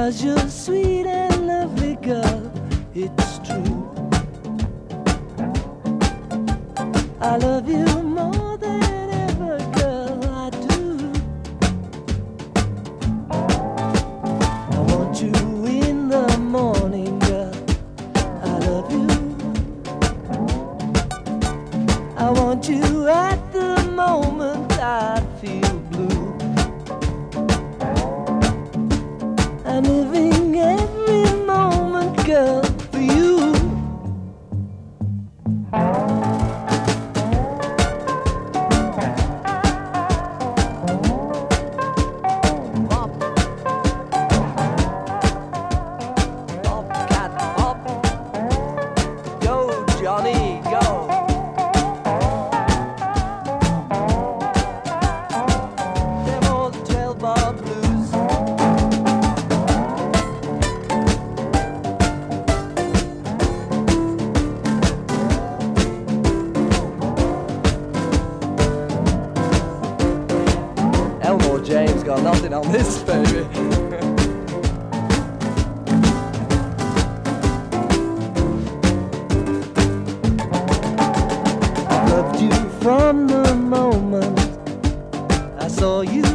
'cause you're sweet and lovely, girl, it's true. I love you more than ever, girl, I do. I want you in the morning, girl, I love you. I want you at the moment I feel blue. I'm living every moment, girl, for you. Johnny, go. Them old 12-bar blues. Elmore James got nothing on this, baby. From the moment I saw you,